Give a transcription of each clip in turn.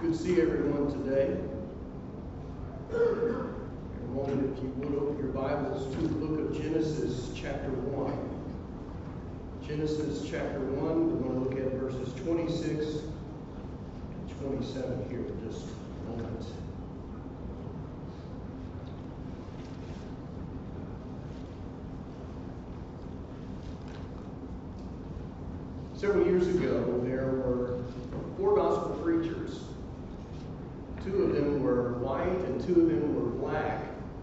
Good to see everyone today. In a moment, if you would open your Bibles to the book of Genesis chapter 1. Genesis chapter 1, we're going to look at verses 26 and 27 here in just a moment. Several years ago, there were 4 gospel preachers. 2 of them were white and 2 of them were black.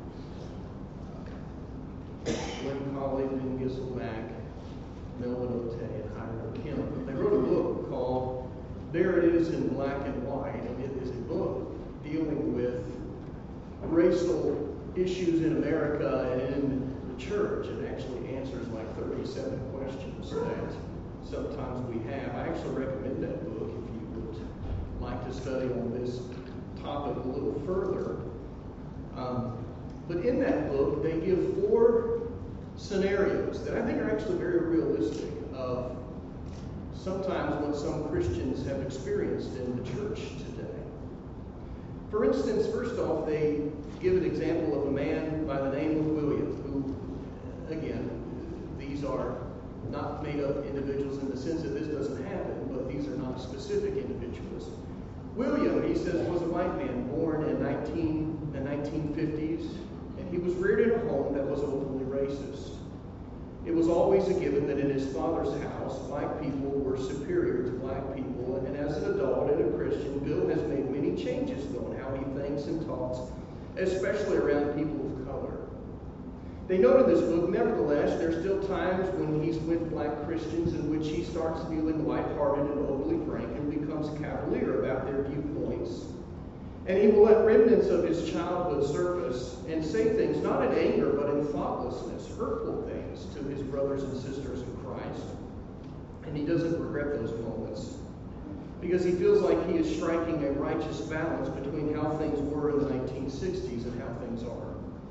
Glenn Colley, Ben Gisselback, Melvin Ote, and Hiram Kemp. They wrote a book called There It Is in Black and White, and it is a book dealing with racial issues in America and in the church. It actually answers like 37 questions that sometimes we have. I actually recommend that book if you would like to study on this topic a little further. But in that book, they give 4 scenarios that I think are actually very realistic of sometimes what some Christians have experienced in the church today. For instance, first off, they give an example of a man by the name of William, who, again, these are not made up individuals in the sense that this doesn't happen, but these are not specific individuals. William, he says, was a white man born in the 1950s, and he was reared in a home that was openly racist. It was always a given that in his father's house, white people were superior to black people, and as an adult and a Christian, Bill has made many changes, though, in how he thinks and talks, especially around people of color. They note in this book, nevertheless, there's still times when he's with black Christians in which he starts feeling lighthearted and overly frank and becomes cavalier about their viewpoints. And he will let remnants of his childhood surface and say things not in anger but in thoughtlessness, hurtful things to his brothers and sisters in Christ. And he doesn't regret those moments because he feels like he is striking a righteous balance between how things were in the 1960s and how things are.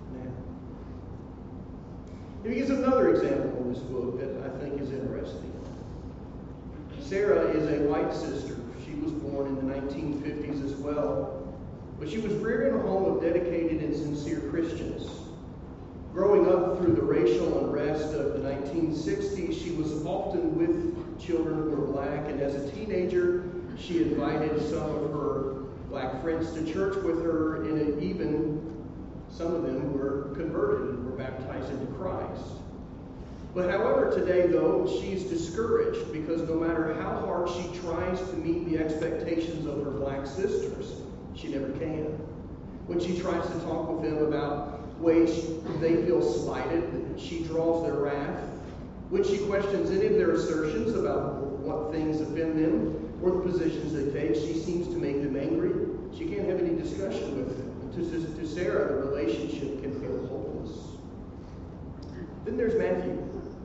He gives another example in this book that I think is interesting. Sarah is a white sister. She was born in the 1950s as well, but she was reared in a home of dedicated and sincere Christians. Growing up through the racial unrest of the 1960s, she was often with children who were black, and as a teenager, she invited some of her black friends to church with her, and even some of them were converted and were baptized into Christ. But however, today, though, she's discouraged because no matter how hard she tries to meet the expectations of her black sisters, she never can. When she tries to talk with them about ways they feel slighted, she draws their wrath. When she questions any of their assertions about what things offend them or the positions they take, she seems to make them angry. She can't have any discussion with them. To Sarah, the relationship can feel hopeless. Then there's Matthew,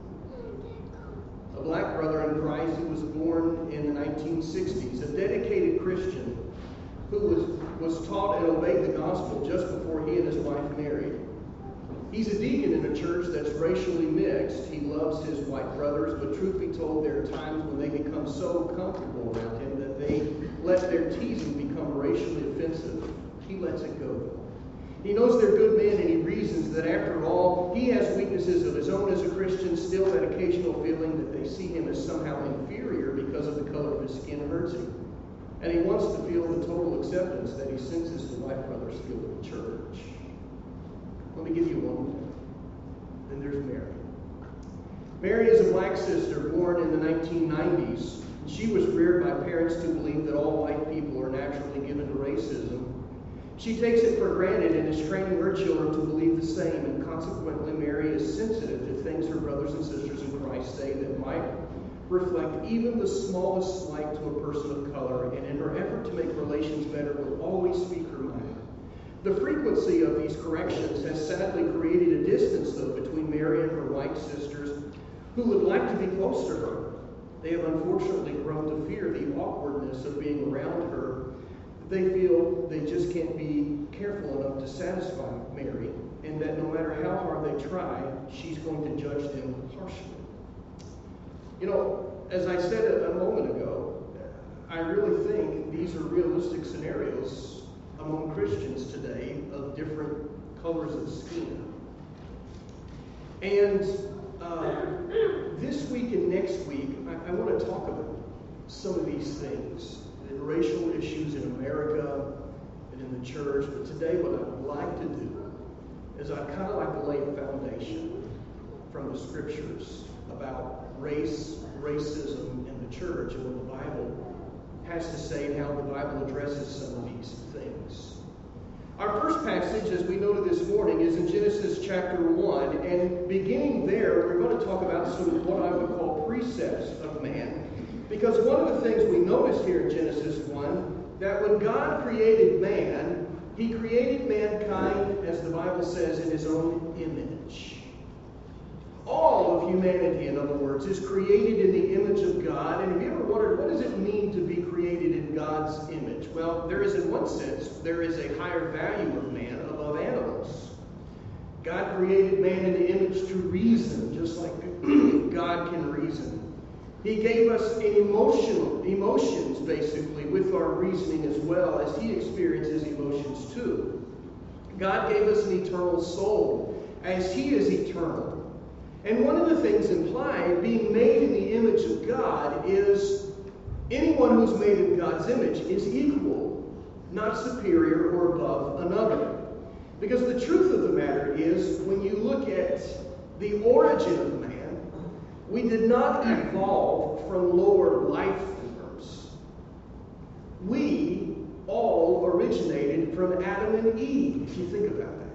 a black brother in Christ who was born in the 1960s, a dedicated Christian who was taught and obeyed the gospel just before he and his wife married. He's a deacon in a church that's racially mixed. He loves his white brothers, but truth be told, there are times when they become so comfortable around him that they let their teasing become racially offensive. He lets it go. He knows they're good men, and he reasons that after all, he has weaknesses of his own as a Christian. Still, that occasional feeling that they see him as somehow inferior because of the color of his skin hurts him. And he wants to feel the total acceptance that he senses the white brothers feel in the church. Let me give you one more. Then there's Mary. Mary is a black sister born in the 1990s. She was reared by parents to believe that all white people are naturally given to racism. She takes it for granted and is training her children to believe the same, and consequently Mary is sensitive to things her brothers and sisters in Christ say that might reflect even the smallest slight to a person of color, and in her effort to make relations better will always speak her mind. The frequency of these corrections has sadly created a distance, though, between Mary and her white sisters who would like to be close to her. They have unfortunately grown to fear the awkwardness of being around her. They feel they just can't be careful enough to satisfy Mary, and that no matter how hard they try, she's going to judge them harshly. You know, as I said a moment ago, I really think these are realistic scenarios among Christians today of different colors of skin. And this week and next week, I want to talk about some of these things, the racial issues in America and in the church. But today what I would like to do is I'd kind of like to lay a foundation from the scriptures about race, racism in the church, and what the Bible has to say and how the Bible addresses some of these things. Our first passage, as we noted this morning, is in Genesis chapter 1. And beginning there, we're going to talk about some of what I would call precepts of man. Because one of the things we noticed here in Genesis 1, that when God created man, he created mankind, as the Bible says, in his own image. All of humanity, in other words, is created in the image of God. And have you ever wondered, what does it mean to be created in God's image? Well, there is, in one sense, there is a higher value of man above animals. God created man in the image to reason, just like God can reason. He gave us emotions, basically, with our reasoning as well, as he experiences emotions too. God gave us an eternal soul, as he is eternal. And one of the things implied, being made in the image of God, is anyone who's made in God's image is equal, not superior or above another. Because the truth of the matter is, when you look at the origin of man, we did not evolve from lower life forms. We all originated from Adam and Eve, if you think about that.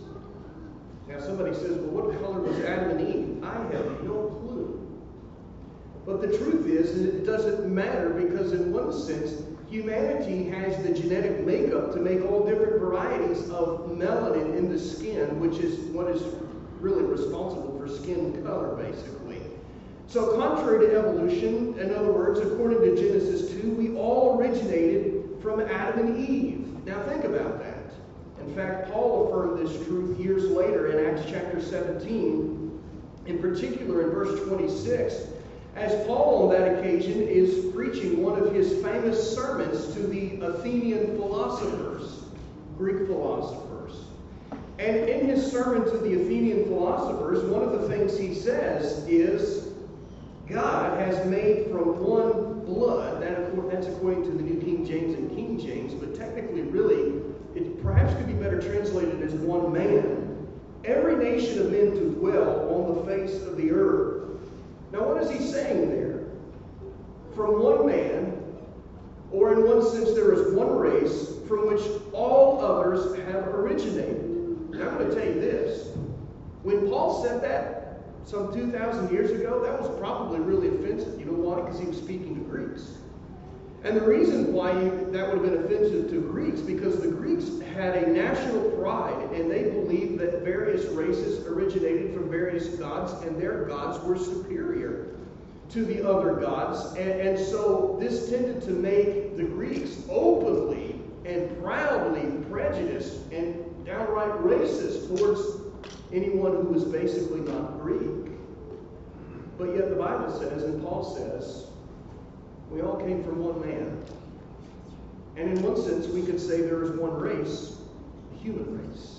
Now somebody says, well, what color was Adam and Eve? I have no clue. But the truth is, it doesn't matter, because in one sense, humanity has the genetic makeup to make all different varieties of melanin in the skin, which is what is really responsible for skin color, basically. So contrary to evolution, in other words, according to Genesis 2, we all originated from Adam and Eve. Now think about that. In fact, Paul affirmed this truth years later in Acts chapter 17, in particular in verse 26, as Paul on that occasion is preaching one of his famous sermons to the Athenian philosophers, Greek philosophers. And in his sermon to the Athenian philosophers, one of the things he says is, God has made from one blood, that's according to the New King James and King James, but technically really, it perhaps could be better translated as one man, every nation of men to dwell on the face of the earth. Now what is he saying there? From one man, or in one sense there is one race from which all others have originated. Now I'm going to tell you this. When Paul said that some 2,000 years ago, that was probably really offensive. You know why? Because he was speaking to Greeks. And the reason why that would have been offensive to Greeks, because the Greeks had a national pride, and they believed that various races originated from various gods, and their gods were superior to the other gods. And so this tended to make the Greeks openly and proudly prejudiced and downright racist towards anyone who was basically not Greek. But yet the Bible says, and Paul says, we all came from one man. And in one sense, we could say there is one race, the human race.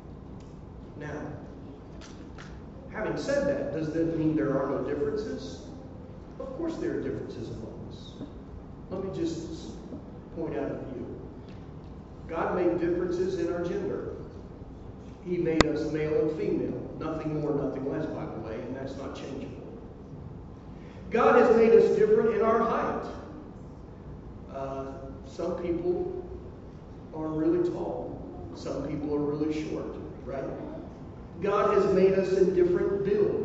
Now, having said that, does that mean there are no differences? Of course there are differences among us. Let me just point out a few. God made differences in our gender. He made us male and female. Nothing more, nothing less, by the way, and that's not changeable. God has made us different in our height. Some people are really tall. Some people are really short, right? God has made us in different build.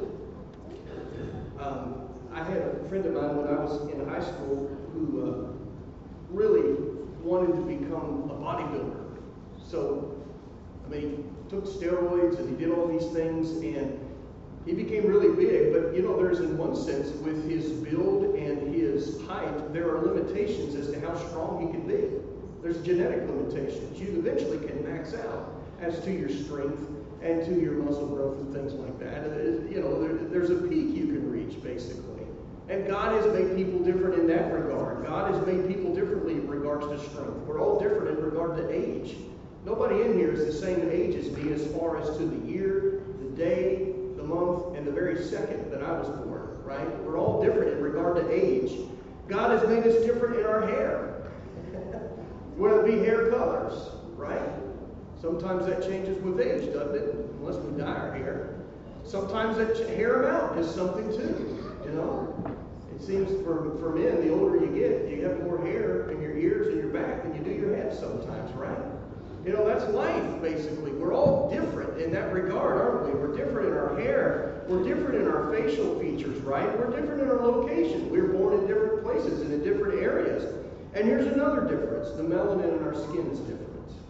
I had a friend of mine when I was in high school who really wanted to become a bodybuilder. So, he took steroids and he did all these things, and he became really big. But there's in one sense, with his build and his height, there are limitations as to how strong he can be. There's genetic limitations. You eventually can max out as to your strength and to your muscle growth and things like that. There's a peak you can reach, basically. And God has made people different in that regard. God has made people differently in regards to strength. We're all different in regard to age. Nobody in here is the same age as me as far as to the year, the day, the month, and the very second that I was born, right? We're all different in regard to age. God has made us different in our hair. Whether it be hair colors, right? Sometimes that changes with age, doesn't it? Unless we dye our hair. Sometimes that hair amount is something too, you know? It seems for men, the older you get, you have more hair in your ears and your back than you do your head sometimes, right? You know, that's life, basically. We're all different in that regard, aren't we? We're different in our hair. We're different in our facial features, right? We're different in our location. We're born in different places and in different areas. And here's another difference. The melanin in our skin is different.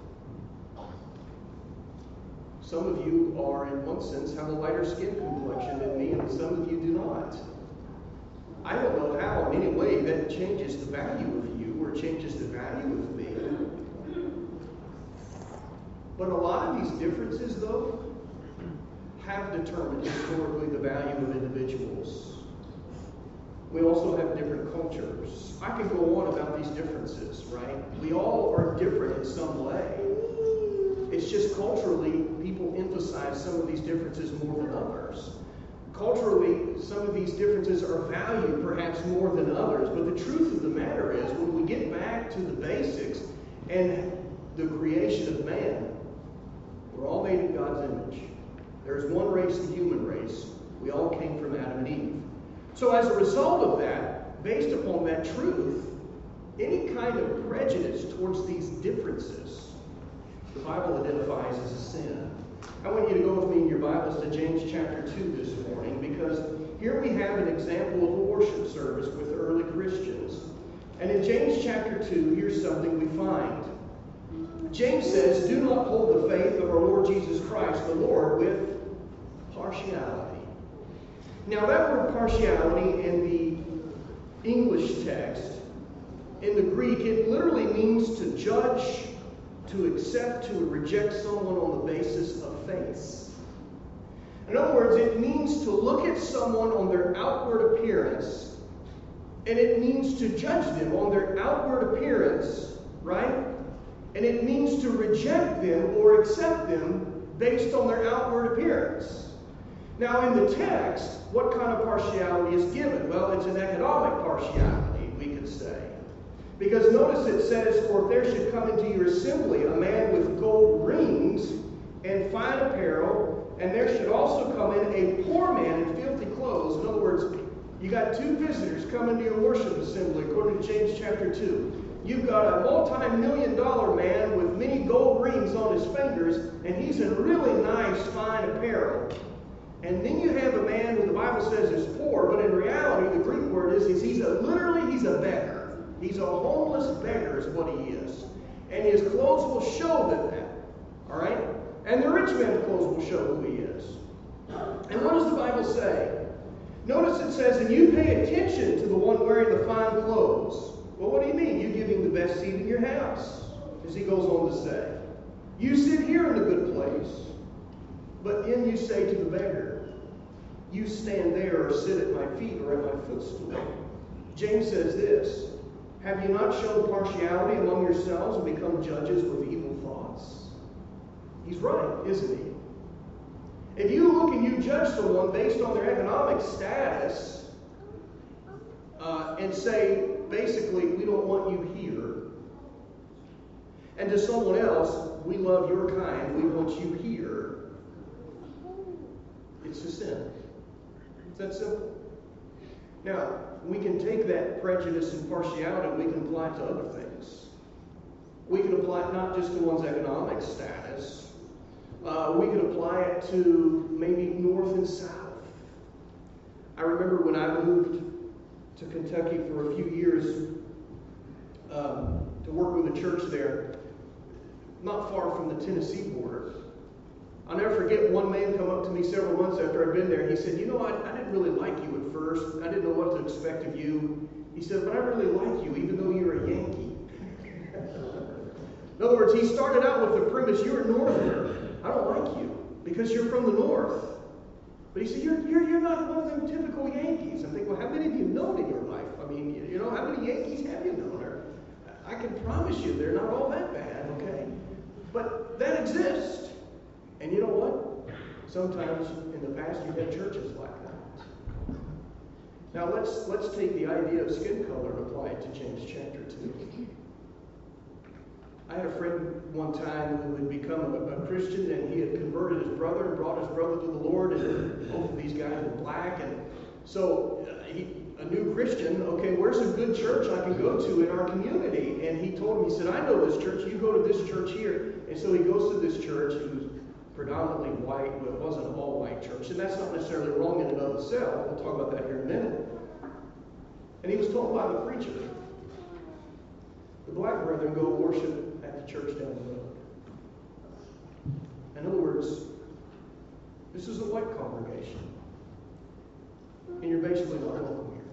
Some of you are, in one sense, have a lighter skin complexion than me, and some of you do not. I don't know how, in any way, that changes the value of you or changes the value of me. But a lot of these differences, though, have determined historically the value of individuals. We also have different cultures. I could go on about these differences, right? We all are different in some way. It's just culturally, people emphasize some of these differences more than others. Culturally, some of these differences are valued perhaps more than others. But the truth of the matter is, when we get back to the basics and the creation of man, we're all made in God's image. There's one race, the human race. We all came from Adam and Eve. So as a result of that, based upon that truth, any kind of prejudice towards these differences, the Bible identifies as a sin. I want you to go with me in your Bibles to James chapter 2 this morning, because here we have an example of a worship service with early Christians. And in James chapter 2, here's something we find. James says, do not hold the faith of our Lord Jesus Christ, the Lord, with partiality. Now that word partiality in the English text, in the Greek, it literally means to judge, to accept, to reject someone on the basis of faith. In other words, it means to look at someone on their outward appearance, and it means to judge them on their outward appearance, right? And it means to reject them or accept them based on their outward appearance. Now, in the text, what kind of partiality is given? Well, it's an economic partiality, we could say. Because notice it says, for if there should come into your assembly a man with gold rings and fine apparel, and there should also come in a poor man in filthy clothes. In other words, you got two visitors coming to your worship assembly, according to James chapter 2. You've got a multi-million-dollar man with many gold rings on his fingers, and he's in really nice, fine apparel. And then you have a man who the Bible says is poor, but in reality, the Greek word is he's a beggar. He's a homeless beggar is what he is. And his clothes will show that. All right? And the rich man's clothes will show who he is. And what does the Bible say? Notice it says, and you pay attention to the one wearing the fine clothes. Well, what do you mean? You give him the best seat in your house, as he goes on to say. You sit here in the good place, but then you say to the beggar, you stand there or sit at my feet or at my footstool. James says this, have you not shown partiality among yourselves and become judges with evil thoughts? He's right, isn't he? If you look and you judge someone based on their economic status and say, basically, we don't want you here, and to someone else, we love your kind, we want you here, it's a sin. It's that simple. Now, we can take that prejudice and partiality and we can apply it to other things. We can apply it not just to one's economic status. We can apply it to maybe north and south. I remember when I moved to Kentucky for a few years to work with a church there, not far from the Tennessee border. I'll never forget one man come up to me several months after I'd been there. He said, you know, I didn't really like you at first. I didn't know what to expect of you. He said, but I really like you, even though you're a Yankee. In other words, he started out with the premise, you're a Northerner. I don't like you because you're from the North. But he said, you're not one of them typical Yankees. I'm thinking, well, how many have you known in your life? I mean, how many Yankees have you known? I can promise you they're not all that bad, okay? But that exists. And you know what? Sometimes in the past you've had churches like that. Now let's take the idea of skin color and apply it to James chapter 2. I had a friend one time who had become a Christian, and he had converted his brother and brought his brother to the Lord, and both of these guys were black, and so a new Christian, okay, where's a good church I can go to in our community? And he told me, he said, I know this church, you go to this church here. And so he goes to this church, who's predominantly white, but it wasn't an all-white church, and that's not necessarily wrong in and of itself. We'll talk about that here in a minute. And he was told by the preacher, the black brethren go worship at the church down the road. In other words, this is a white congregation, and you're basically not welcome here.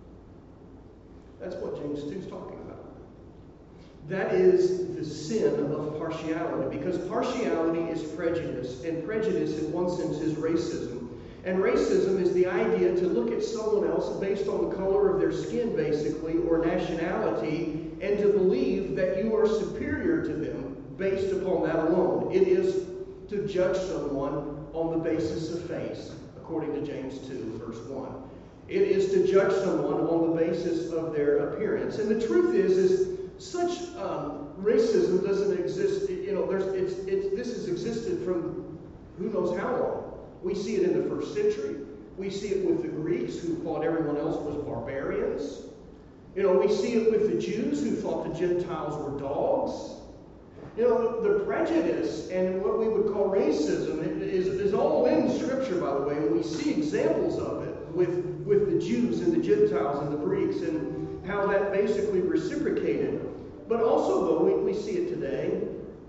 That's what James 2 is talking about. That is the sin of partiality, because partiality is prejudice, and prejudice in one sense is racism. And racism is the idea to look at someone else based on the color of their skin, basically, or nationality, and to believe that you are superior to them based upon that alone. It is to judge someone on the basis of face, according to James 2, verse 1. It is to judge someone on the basis of their appearance. And the truth is such racism doesn't exist. This has existed from who knows how long. We see it in the first century. We see it with the Greeks, who thought everyone else was barbarians. We see it with the Jews, who thought the Gentiles were dogs. The prejudice and what we would call racism is all in Scripture, by the way, and we see examples of it with the Jews and the Gentiles and the Greeks, and how that basically reciprocated. But also, though, we see it today.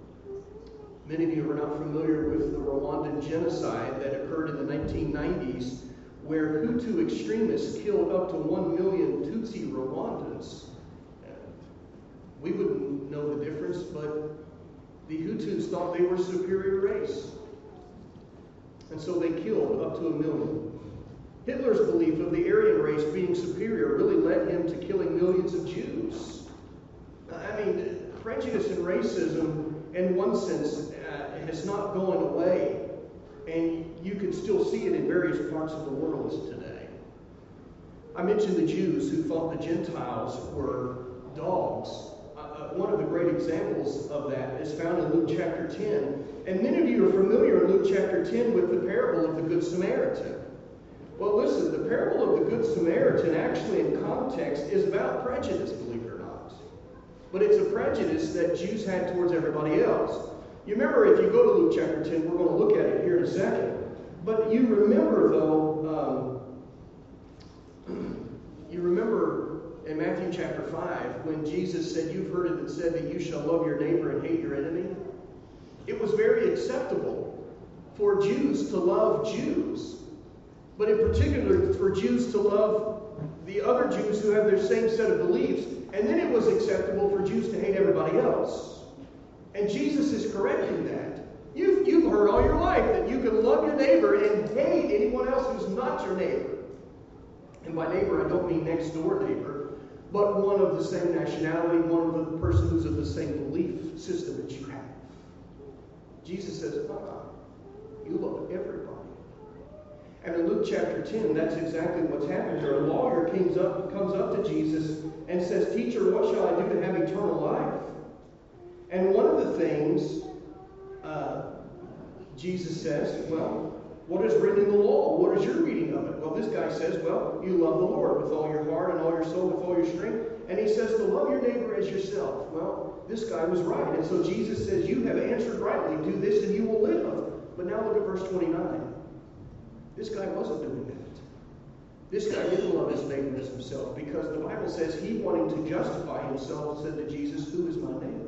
Many of you are not familiar with the Rwandan genocide that occurred in the 1990s, where Hutu extremists killed up to 1 million Tutsi Rwandans. We wouldn't know the difference, but the Hutus thought they were a superior race. And so they killed up to 1 million. Hitler's belief of the Aryan race being superior really led him to killing millions of Jews. I mean, prejudice and racism, in one sense, has not gone away. And you can still see it in various parts of the world today. I mentioned the Jews who thought the Gentiles were dogs. One of the great examples of that is found in Luke chapter 10. And many of you are familiar in Luke chapter 10 with the parable of the Good Samaritan. Well, listen, the parable of the Good Samaritan actually in context is about prejudice, believe it or not. But it's a prejudice that Jews had towards everybody else. You remember, if you go to Luke chapter 10, we're going to look at it here in a second. But you remember, though, in Matthew chapter 5, when Jesus said, you've heard it said that you shall love your neighbor and hate your enemy. It was very acceptable for Jews to love Jews, but in particular for Jews to love the other Jews who have their same set of beliefs. And then it was acceptable for Jews to hate everybody else. And Jesus is correcting that. You've heard all your life that you can love your neighbor and hate anyone else who's not your neighbor. And by neighbor, I don't mean next door neighbor, but one of the same nationality, one of the person who's of the same belief system that you have. Jesus says, you love everybody. And in Luke chapter 10, that's exactly what's happened here. A lawyer comes up to Jesus and says, Teacher, what shall I do to have eternal life? And one of the things Jesus says, well, what is written in the law? What is your reading of it? Well, this guy says, well, you love the Lord with all your heart and all your soul, with all your strength. And he says to love your neighbor as yourself. Well, this guy was right. And so Jesus says, you have answered rightly. Do this and you will live. But now look at verse 29. This guy wasn't doing that. This guy didn't love his neighbor as himself, because the Bible says he, wanting to justify himself, said to Jesus, who is my neighbor?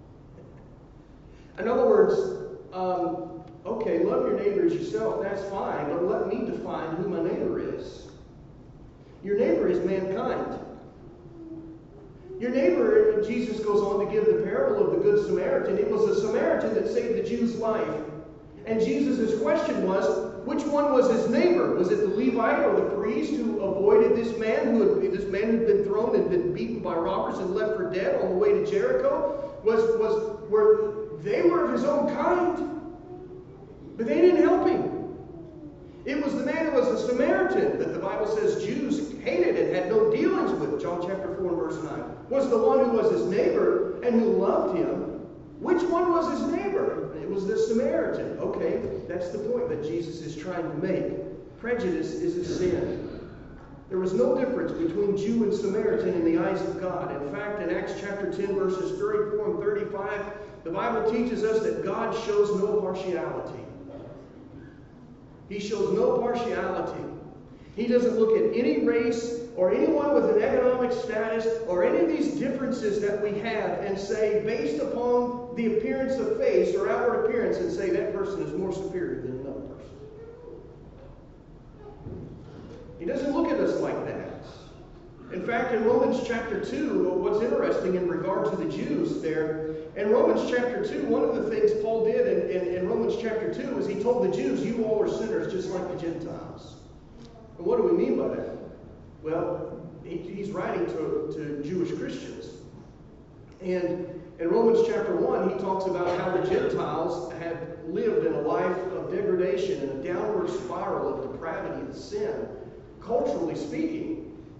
In other words, okay, love your neighbor as yourself, that's fine, but let me define who my neighbor is. Your neighbor is mankind. Your neighbor, Jesus goes on to give the parable of the Good Samaritan. It was a Samaritan that saved the Jew's life. And Jesus' question was, which one was was his neighbor? Was it the Levite or the priest who avoided this man who'd been thrown and been beaten by robbers and left for dead on the way to Jericho? They were of his own kind, but they didn't help him. It was the man who was a Samaritan that the Bible says Jews hated and had no dealings with. John chapter 4 and verse 9. Was the one who was his neighbor and who loved him. Which one was his neighbor? It was the Samaritan. Okay, that's the point that Jesus is trying to make. Prejudice is a sin. There was no difference between Jew and Samaritan in the eyes of God. In fact, in Acts chapter 10, verses 34 and 35, the Bible teaches us that God shows no partiality. He shows no partiality. He doesn't look at any race or anyone with an economic status or any of these differences that we have and say, based upon the appearance of face or outward appearance, and say that person is more superior than another person. He doesn't look at us like that. In fact, in Romans chapter 2, what's interesting in regard to the Jews there, in Romans chapter 2, one of the things Paul did in Romans chapter 2 is he told the Jews, you all are sinners just like the Gentiles. And what do we mean by that? Well, he's writing to Jewish Christians. And in Romans chapter 1, he talks about how the Gentiles had lived in a life of degradation and a downward spiral of depravity and sin, culturally speaking.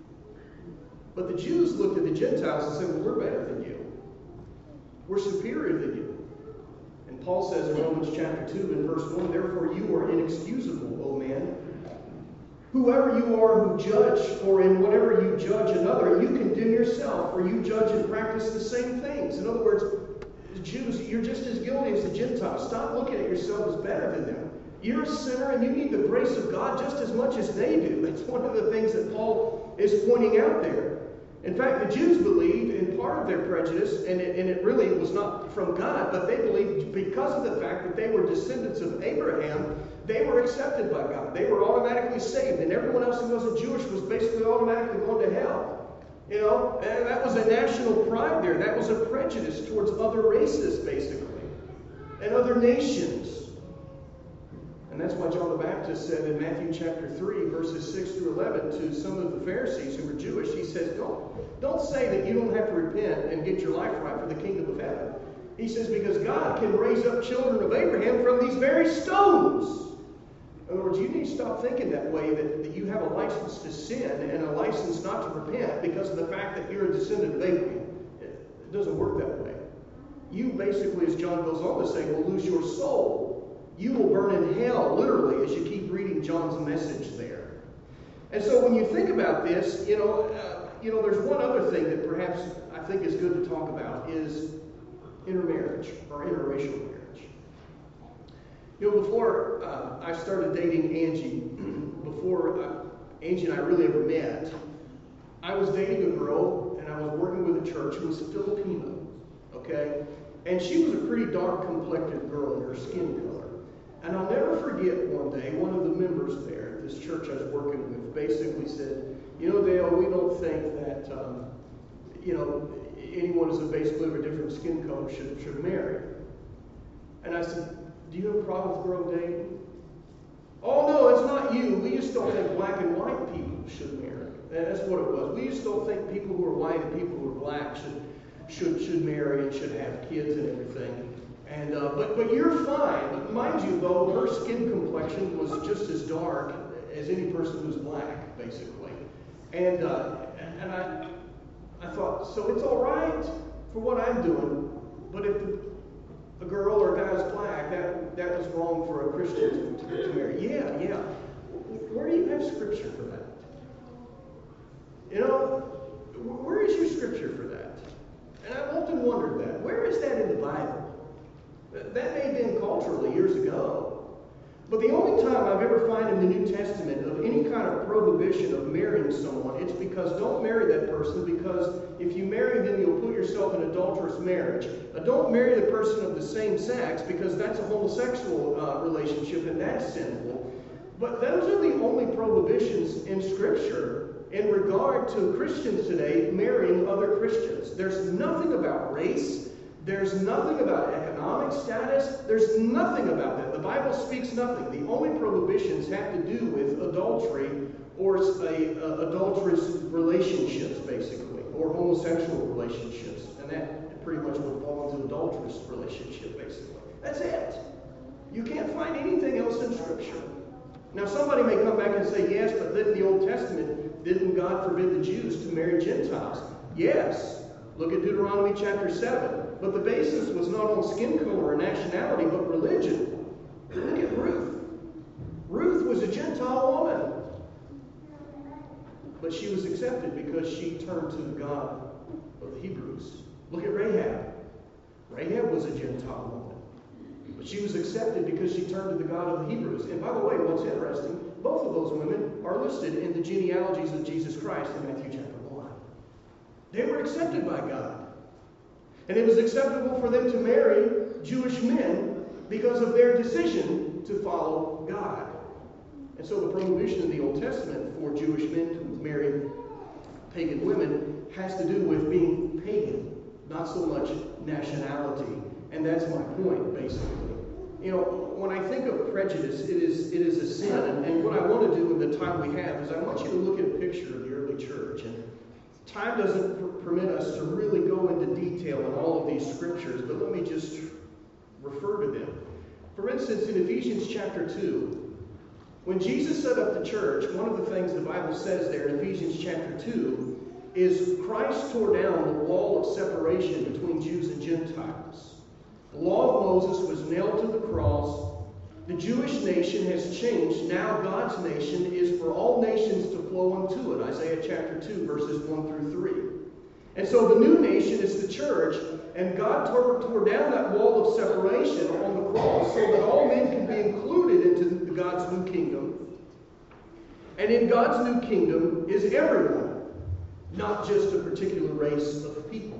But the Jews looked at the Gentiles and said, well, we're better than you. We're superior than you. And Paul says in Romans chapter 2 and verse 1, therefore you are inexcusable, O man. Whoever you are who judge, for in whatever you judge another, you condemn yourself, for you judge and practice the same things. In other words, Jews, you're just as guilty as the Gentiles. Stop looking at yourself as better than them. You're a sinner and you need the grace of God just as much as they do. That's one of the things that Paul is pointing out there. In fact, the Jews believed in part of their prejudice, and it really was not from God, but they believed because of the fact that they were descendants of Abraham, they were accepted by God. They were automatically saved, and everyone else who wasn't Jewish was basically automatically going to hell. You know, and that was a national pride there. That was a prejudice towards other races, basically, and other nations. And that's why John the Baptist said in Matthew chapter 3, verses 6 through 11, to some of the Pharisees who were Jewish, he says, don't say that you don't have to repent and get your life right for the kingdom of heaven. He says, because God can raise up children of Abraham from these very stones. In other words, you need to stop thinking that way, that you have a license to sin and a license not to repent because of the fact that you're a descendant of Abraham. It doesn't work that way. You basically, as John goes on to say, will lose your soul. You will burn in hell, literally, as you keep reading John's message there. And so when you think about this, there's one other thing that perhaps I think is good to talk about is intermarriage or interracial marriage. Before I started dating Angie, before Angie and I really ever met, I was dating a girl and I was working with a church who was Filipino, okay? And she was a pretty dark-complected girl in her skin color. And I'll never forget one day, one of the members there at this church I was working with basically said, Dale, we don't think that, anyone who's basically of a different skin color should marry. And I said, do you have a problem with girl dating? Oh, no, it's not you. We just don't think black and white people should marry. And that's what it was. We just don't think people who are white and people who are black should marry and should have kids and everything. And but you're fine. But mind you, though, her skin complexion was just as dark as any person who's black, basically. And I thought, so it's all right for what I'm doing, but if a girl or a guy is black, that was wrong for a Christian to marry. Yeah. Where do you have scripture for that? Where is your scripture for that? And I've often wondered that. Where is that in the Bible? That may have been culturally years ago. But the only time I've ever found in the New Testament of any kind of prohibition of marrying someone, it's because don't marry that person, because if you marry them, you'll put yourself in adulterous marriage. Don't marry the person of the same sex, because that's a homosexual relationship and that's sinful. But those are the only prohibitions in Scripture in regard to Christians today marrying other Christians. There's nothing about race. There's nothing about economic status. There's nothing about that. The Bible speaks nothing. The only prohibitions have to do adultery or adulterous relationships, basically, or homosexual relationships. And that pretty much would fall into adulterous relationship, basically. That's it. You can't find anything else in Scripture. Now, somebody may come back and say, yes, but then in the Old Testament, didn't God forbid the Jews to marry Gentiles? Yes. Look at Deuteronomy chapter 7. But the basis was not on skin color or nationality, but religion. Look at Ruth. Ruth was a Gentile woman. But she was accepted because she turned to the God of the Hebrews. Look at Rahab. Rahab was a Gentile woman. But she was accepted because she turned to the God of the Hebrews. And by the way, what's interesting, both of those women are listed in the genealogies of Jesus Christ in Matthew chapter 1. They were accepted by God. And it was acceptable for them to marry Jewish men because of their decision to follow God. And so the prohibition in the Old Testament for Jewish men to marry pagan women has to do with being pagan, not so much nationality. And that's my point, basically. You know, when I think of prejudice, it is a sin. And what I want to do in the time we have is I want you to look at a picture of the early church. And time doesn't permit us to really go into detail in all of these scriptures, but let me just refer to them. For instance, in Ephesians chapter 2, when Jesus set up the church, one of the things the Bible says there in Ephesians chapter 2 is Christ tore down the wall of separation between Jews and Gentiles. The law of Moses was nailed to the cross. The Jewish nation has changed. Now God's nation is for all nations to flow unto it. Isaiah chapter 2, verses 1 through 3. And so the new nation is the church, and God tore down that wall of separation on the cross so that all men can be included into God's new kingdom. And in God's new kingdom is everyone, not just a particular race of people.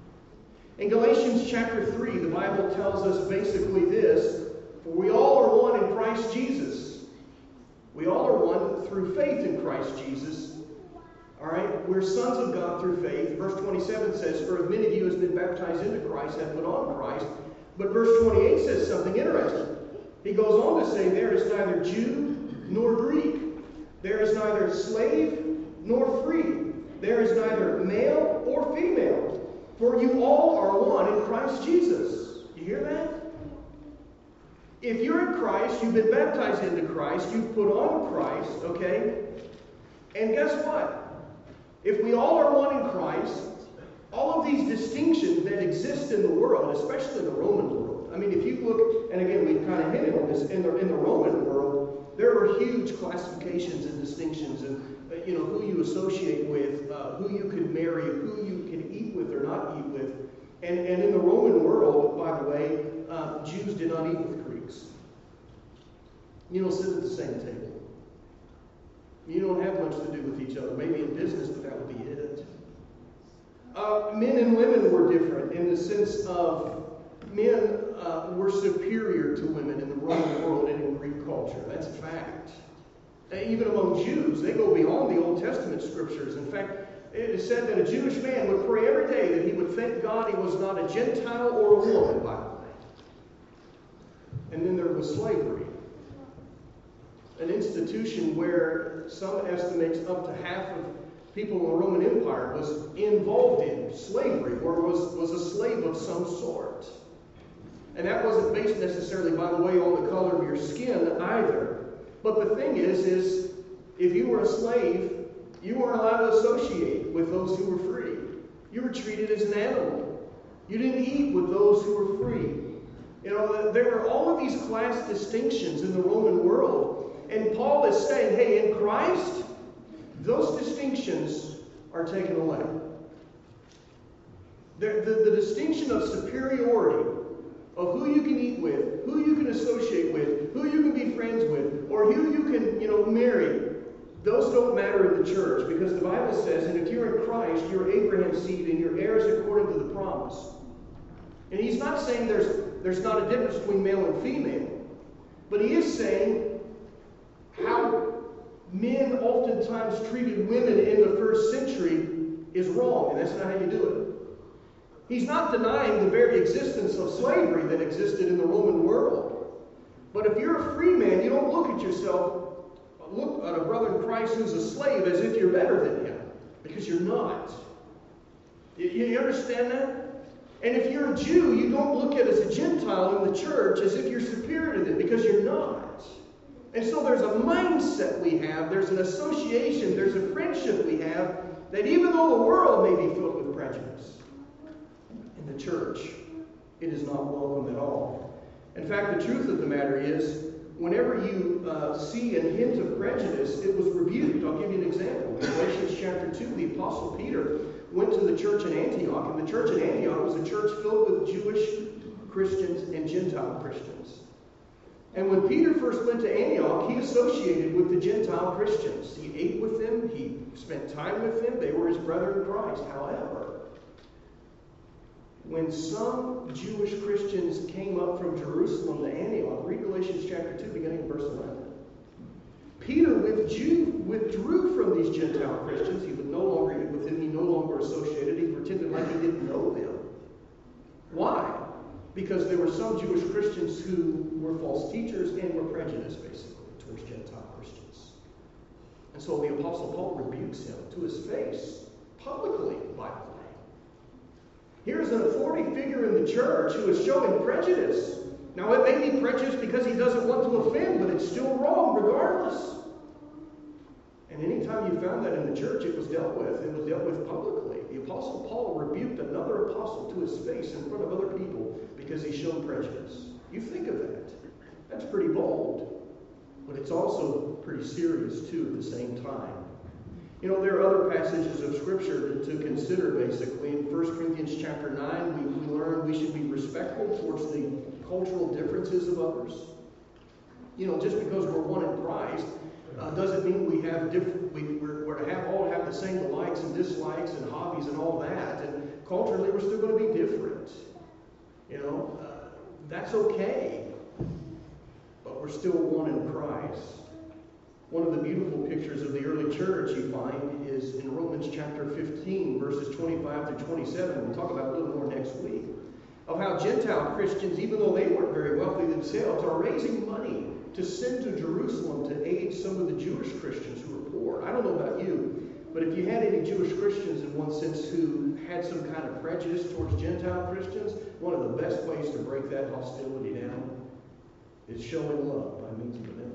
In Galatians chapter 3, the Bible tells us basically this: for we all are one in Christ Jesus. We all are one through faith in Christ Jesus. All right? We're sons of God through faith. Verse 27 says, for as many of you as been baptized into Christ have put on Christ. But verse 28 says something interesting. He goes on to say, there is neither Jew nor Greek. There is neither slave nor free. There is neither male or female. For you all are one in Christ Jesus. You hear that? If you're in Christ, you've been baptized into Christ, you've put on Christ, okay? And guess what? If we all are one in Christ, all of these distinctions that exist in the world, especially in the Roman world, I mean, if you look, and again, we've kind of hinted on this, in the Roman world, there were huge classifications and distinctions, and who you associate with, who you could marry, who you can eat with or not eat with. And in the Roman world, by the way, Jews did not eat with Greeks. You don't sit at the same table. You don't have much to do with each other. Maybe in business, but that would be it. Men and women were different in the sense of men were superior to women in the Roman world and in Greek culture. That's a fact. Even among Jews, they go beyond the Old Testament scriptures. In fact, it is said that a Jewish man would pray every day that he would thank God he was not a Gentile or a woman, by the way. And then there was slavery. An institution where some estimates up to half of people in the Roman Empire was involved in slavery or was a slave of some sort. And that wasn't based necessarily, by the way, on the color of your skin either. But the thing is if you were a slave, you weren't allowed to associate with those who were free. You were treated as an animal. You didn't eat with those who were free. There were all of these class distinctions in the Roman world. And Paul is saying, hey, in Christ, those distinctions are taken away. The distinction of superiority, of who you can eat with, who you can associate with, who you can be friends with, or who you can, marry, those don't matter in the church, because the Bible says, and if you're in Christ, you're Abraham's seed and you're heirs according to the promise. And he's not saying there's not a difference between male and female, but he is saying how men oftentimes treated women in the first century is wrong, and that's not how you do it. He's not denying the very existence of slavery that existed in the Roman world. But if you're a free man, you don't look at yourself look at a brother in Christ who's a slave as if you're better than him, because you're not. You understand that? And if you're a Jew, you don't look at as a Gentile in the church as if you're superior to them, because you're not. And so there's a mindset we have, there's an association, there's a friendship we have, that even though the world may be filled with prejudice, in the church, it is not welcome at all. In fact, the truth of the matter is, whenever you see a hint of prejudice, it was rebuked. I'll give you an example. In Galatians chapter 2, the Apostle Peter went to the church in Antioch, and the church in Antioch was a church filled with Jewish Christians and Gentile Christians. And when Peter first went to Antioch, he associated with the Gentile Christians. He ate with them, he spent time with them, they were his brethren in Christ. However, when some Jewish Christians came up from Jerusalem to Antioch, read Galatians chapter 2, beginning in verse 11. Peter withdrew from these Gentile Christians. He would no longer eat with them. He no longer associated. He pretended like he didn't know them. Why? Because there were some Jewish Christians who were false teachers and were prejudiced, basically, towards Gentile Christians. And so the Apostle Paul rebukes him to his face, publicly, by the way. Here's an authority figure in the church who is showing prejudice. Now, it may be prejudice because he doesn't want to offend, but it's still wrong regardless. And anytime you found that in the church, it was dealt with. It was dealt with publicly. The Apostle Paul rebuked another apostle to his face in front of other people because he showed prejudice. You think of that. That's pretty bold. But it's also pretty serious, too, at the same time. You know, there are other passages of Scripture to consider, basically. In 1 Corinthians chapter 9, we learn we should be respectful towards the cultural differences of others. You know, just because we're one in Christ doesn't mean we have different. We're to all have the same likes and dislikes and hobbies and all that. And culturally, we're still going to be different. You know, that's okay. But we're still one in Christ. One of the beautiful pictures of the early church you find is in Romans chapter 15, verses 25 through 27. We'll talk about a little more next week. Of how Gentile Christians, even though they weren't very wealthy themselves, are raising money to send to Jerusalem to aid some of the Jewish Christians who were poor. I don't know about you, but if you had any Jewish Christians in one sense who had some kind of prejudice towards Gentile Christians, one of the best ways to break that hostility down is showing love by means of benevolence.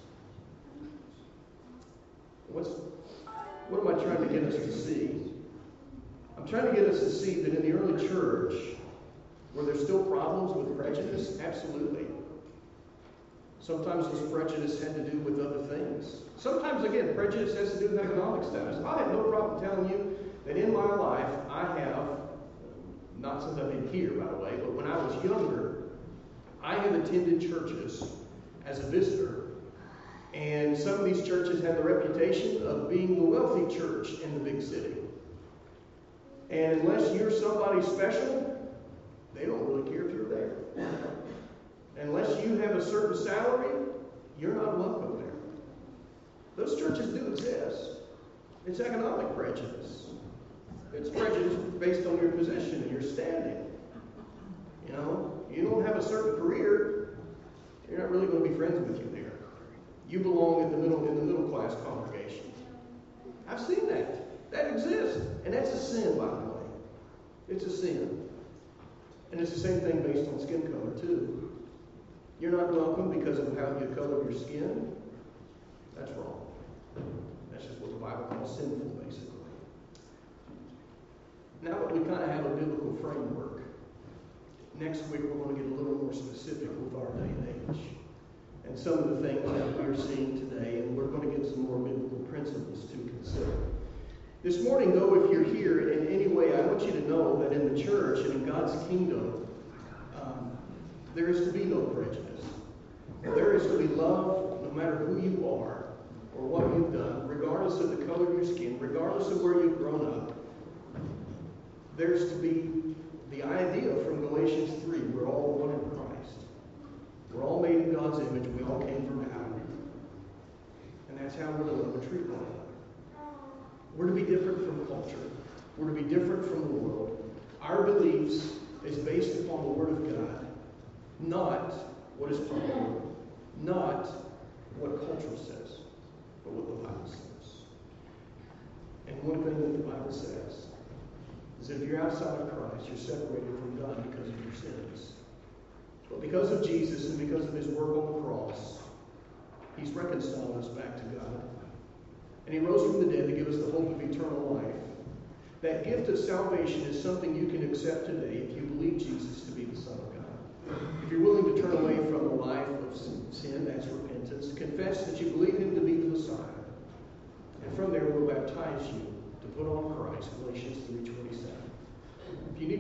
What am I trying to get us to see? I'm trying to get us to see that in the early church, were there still problems with prejudice? Absolutely. Sometimes this prejudice had to do with other things. Sometimes, again, prejudice has to do with economic status. I have no problem telling you that in my life, I have, not since I've been here, by the way, but when I was younger, I have attended churches as a visitor. And some of these churches have the reputation of being the wealthy church in the big city. And unless you're somebody special, they don't really care if you're there. Unless you have a certain salary, you're not welcome there. Those churches do exist. It's economic prejudice. It's prejudice based on your position and your standing. You know, you don't have a certain career, you're not really going to be friends with you there. You belong in the middle class congregation. I've seen that. That exists. And that's a sin, by the way. It's a sin. And it's the same thing based on skin color, too. You're not welcome because of how you color your skin. That's wrong. That's just what the Bible calls sinful, basically. Now that we kind of have a biblical framework, next week we're going to get a little more specific with our day and age. And some of the things that we're seeing today, and we're going to get some more biblical principles to consider. This morning, though, if you're here in any way, I want you to know that in the church and in God's kingdom, there is to be no prejudice. There is to be love no matter who you are or what you've done, regardless of the color of your skin, regardless of where you've grown up. There's to be the idea from Galatians 3, we're all one in Christ. We're all made in God's image. We all came from Adam. And that's how we're to love and treat one another. We're to be different from culture. We're to be different from the world. Our beliefs is based upon the Word of God, not what is popular, not what culture says. Bible says is that if you're outside of Christ, you're separated from God because of your sins. But because of Jesus and because of his work on the cross, he's reconciled us back to God. And he rose from the dead to give us the hope of eternal life. That gift of salvation is something you can accept today if you believe Jesus to be the Son of God. If you're willing to turn away from a life of sin, that's repentance. Confess that you believe him to be the Messiah. And from there, we'll baptize you to put on Christ, Galatians 3:27. If you need